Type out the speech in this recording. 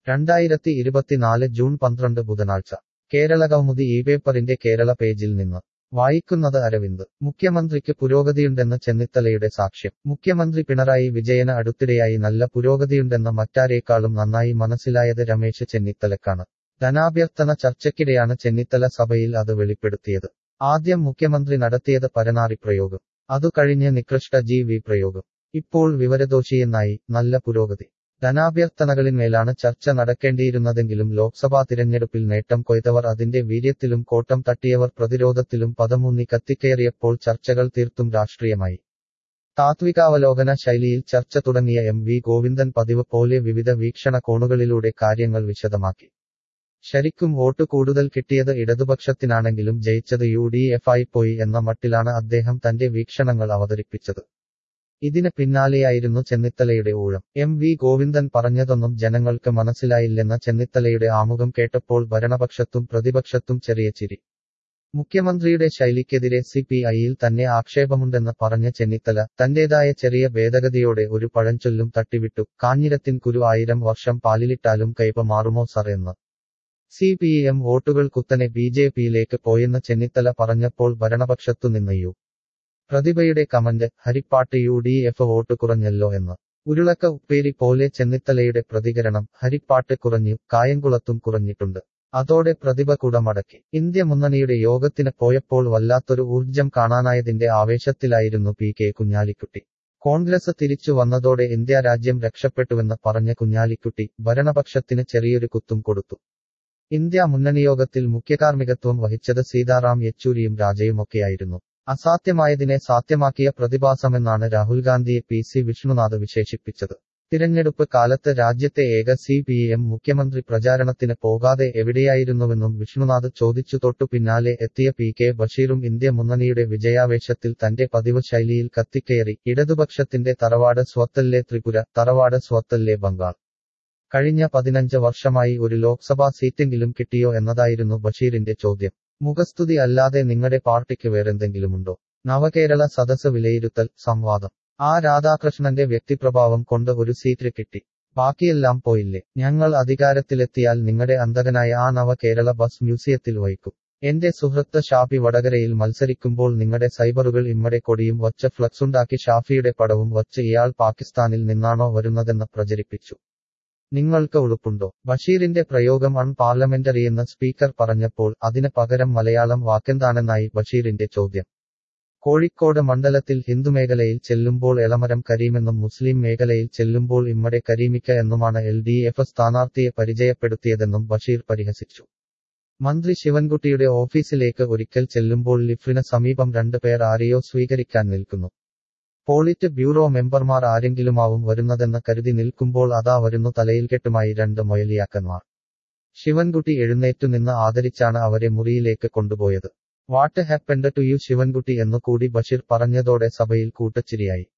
2024 June 12 ബുധനാഴ്ച കേരളകൗമുദി പേപ്പറിന്റെ കേരള പേജിൽ നിന്ന് വായിക്കുന്നത് അരവിന്ദ്. മുഖ്യമന്ത്രിക്ക് പുരോഗതിയുണ്ടെന്ന് ചെന്നിത്തലയുടെ സാക്ഷ്യം. മുഖ്യമന്ത്രി പിണറായി വിജയന് അടുത്തിടെയായി നല്ല പുരോഗതിയുണ്ടെന്ന് മറ്റാരേക്കാളും നന്നായി മനസ്സിലായത് രമേശ് ചെന്നിത്തലക്കാണ്. ധനാഭ്യർത്ഥന ചർച്ചയ്ക്കിടെയാണ് ചെന്നിത്തല സഭയിൽ അത് വെളിപ്പെടുത്തിയത്. ആദ്യം മുഖ്യമന്ത്രി നടത്തിയത് പരനാറി പ്രയോഗം, അതു കഴിഞ്ഞ് നികൃഷ്ട പ്രയോഗം, ഇപ്പോൾ വിവരദോഷിയെന്നായി. നല്ല പുരോഗതി. ധനാഭ്യർത്ഥനകളിന്മേലാണ് ചർച്ച നടക്കേണ്ടിയിരുന്നതെങ്കിലും ലോക്സഭാ തിരഞ്ഞെടുപ്പിൽ നേട്ടം കൊയ്തവർ അതിന്റെ വീര്യത്തിലും കോട്ടം തട്ടിയവർ പ്രതിരോധത്തിലും പദമൂന്നി കത്തിക്കയറിയപ്പോൾ ചർച്ചകൾ തീർത്തും രാഷ്ട്രീയമായി. താത്വികാവലോകന ശൈലിയിൽ ചർച്ച തുടങ്ങിയ ഗോവിന്ദൻ പതിവ് പോലെ വിവിധ വീക്ഷണ കോണുകളിലൂടെ കാര്യങ്ങൾ വിശദമാക്കി. ശരിക്കും വോട്ട് കൂടുതൽ കിട്ടിയത് ഇടതുപക്ഷത്തിനാണെങ്കിലും ജയിച്ചത് ആയിപ്പോയി എന്ന മട്ടിലാണ് അദ്ദേഹം തന്റെ വീക്ഷണങ്ങൾ അവതരിപ്പിച്ചത്. ഇതിന് പിന്നാലെയായിരുന്നു ചെന്നിത്തലയുടെ ഊഴം. ഗോവിന്ദൻ പറഞ്ഞതൊന്നും ജനങ്ങൾക്ക് മനസ്സിലായില്ലെന്ന ചെന്നിത്തലയുടെ ആമുഖം കേട്ടപ്പോൾ ഭരണപക്ഷത്തും പ്രതിപക്ഷത്തും ചെറിയ ചിരി. മുഖ്യമന്ത്രിയുടെ ശൈലിക്കെതിരെ CPI-യിൽ തന്നെ ആക്ഷേപമുണ്ടെന്ന് പറഞ്ഞ ചെന്നിത്തല തന്റേതായ ചെറിയ ഭേദഗതിയോടെ ഒരു പഴഞ്ചൊല്ലും തട്ടിവിട്ടു: കാഞ്ഞിരത്തിൻ കുരു 1000 വർഷം പാലിലിട്ടാലും കയ്പ് മാറുമോ സർ എന്ന്. CPM വോട്ടുകൾ കുത്തനെ BJP-യിലേക്ക് പോയെന്ന് ചെന്നിത്തല പറഞ്ഞപ്പോൾ ഭരണപക്ഷത്തു നിന്ന് പ്രതിഭയുടെ കമന്റ്: ഹരിപ്പാട്ട് UDF വോട്ട് കുറഞ്ഞല്ലോ എന്ന്. ഉരുളക്ക ഉപ്പേരി പോലെ ചെന്നിത്തലയുടെ പ്രതികരണം: ഹരിപ്പാട്ട് കുറഞ്ഞു, കായംകുളത്തും കുറഞ്ഞിട്ടുണ്ട്. അതോടെ പ്രതിഭ കുടമടക്കി. ഇന്ത്യ മുന്നണിയുടെ യോഗത്തിന് പോയപ്പോൾ വല്ലാത്തൊരു ഊർജം കാണാനായതിന്റെ ആവേശത്തിലായിരുന്നു PK കുഞ്ഞാലിക്കുട്ടി. കോൺഗ്രസ് തിരിച്ചു വന്നതോടെ ഇന്ത്യ രാജ്യം രക്ഷപ്പെട്ടുവെന്ന് പറഞ്ഞ കുഞ്ഞാലിക്കുട്ടി ഭരണപക്ഷത്തിന് ചെറിയൊരു കുത്തും കൊടുത്തു. ഇന്ത്യ മുന്നണിയോഗത്തിൽ മുഖ്യകാർമ്മികത്വം വഹിച്ചത് സീതാറാം യെച്ചൂരിയും രാജയുമൊക്കെയായിരുന്നു. അസാധ്യമായതിനെ സാധ്യമാക്കിയ പ്രതിഭാസമെന്നാണ് രാഹുൽ ഗാന്ധിയെ PC വിഷ്ണുനാഥ് വിശേഷിപ്പിച്ചത്. തിരഞ്ഞെടുപ്പ് കാലത്ത് രാജ്യത്തെ ഏക CPM മുഖ്യമന്ത്രി പ്രചാരണത്തിന് പോകാതെ എവിടെയായിരുന്നുവെന്നും വിഷ്ണുനാഥ് ചോദിച്ചു. തൊട്ടു പിന്നാലെ എത്തിയ PK ബഷീറും ഇന്ത്യ മുന്നണിയുടെ വിജയാവേശത്തിൽ തന്റെ പതിവ് ശൈലിയിൽ കത്തിക്കയറി: ഇടതുപക്ഷത്തിന്റെ തറവാട് സ്വത്തല്ലേ ത്രിപുര, തറവാട് സ്വത്തല്ലേ ബംഗാൾ. കഴിഞ്ഞ 15 വർഷമായി ഒരു ലോക്സഭാ സീറ്റെങ്കിലും കിട്ടിയോ എന്നതായിരുന്നു ബഷീറിന്റെ ചോദ്യം. മുഖസ്തുതി അല്ലാതെ നിങ്ങളുടെ പാർട്ടിക്ക് വേറെന്തെങ്കിലുമുണ്ടോ? നവകേരള സദസ് വിലയിരുത്തൽ സംവാദം. രാധാകൃഷ്ണന്റെ വ്യക്തിപ്രഭാവം കൊണ്ട് ഒരു സീറ്റ് കിട്ടി, ബാക്കിയെല്ലാം പോയില്ലേ? ഞങ്ങൾ അധികാരത്തിലെത്തിയാൽ നിങ്ങളുടെ അന്തകനായ നവകേരള ബസ് മ്യൂസിയത്തിൽ വയ്ക്കും. എന്റെ സുഹൃത്ത് ഷാഫി വടകരയിൽ മത്സരിക്കുമ്പോൾ നിങ്ങളുടെ സൈബറുകൾ ഇമ്മടെ കൊടിയും വച്ച് ഫ്ലക്സുണ്ടാക്കി ഷാഫിയുടെ പടവും വച്ച് ഇയാൾ പാകിസ്ഥാനിൽ നിന്നാണോ വരുന്നതെന്ന് പ്രചരിപ്പിച്ചു. നിങ്ങൾക്ക് ഉളുപ്പുണ്ടോ? ബഷീറിന്റെ പ്രയോഗം പാർലമെന്ററിയെന്ന് സ്പീക്കർ പറഞ്ഞപ്പോൾ അതിന് പകരം മലയാളം വാക്കെന്താണെന്നായി ബഷീറിന്റെ ചോദ്യം. കോഴിക്കോട് മണ്ഡലത്തിൽ ഹിന്ദുമേഖലയിൽ ചെല്ലുമ്പോൾ എളമരം കരീമെന്നും മുസ്ലിം മേഖലയിൽ ചെല്ലുമ്പോൾ ഇമ്മടെ കരീമിക്ക എന്നുമാണ് LDF സ്ഥാനാർത്ഥിയെ പരിചയപ്പെടുത്തിയതെന്നും ബഷീർ പരിഹസിച്ചു. മന്ത്രി ശിവൻകുട്ടിയുടെ ഓഫീസിലേക്ക് ഒരിക്കൽ ചെല്ലുമ്പോൾ ലിഫ്റ്റിന് സമീപം 2 പേർ ആരെയോ സ്വീകരിക്കാൻ നിൽക്കുന്നു. പോളിറ്റ് ബ്യൂറോ മെമ്പർമാർ ആരെങ്കിലുമാവും വരുന്നതെന്ന് കരുതി നിൽക്കുമ്പോൾ അതാ വരുന്നു തലയിൽക്കെട്ടുമായി 2 മൊയലിയാക്കന്മാർ. ശിവൻകുട്ടി എഴുന്നേറ്റു നിന്ന് ആദരിച്ചാണ് അവരെ മുറിയിലേക്ക് കൊണ്ടുപോയത്. What happened to you Sivankutty എന്നു കൂടി ബഷീർ പറഞ്ഞതോടെ സഭയിൽ കൂട്ടച്ചിരിയായി.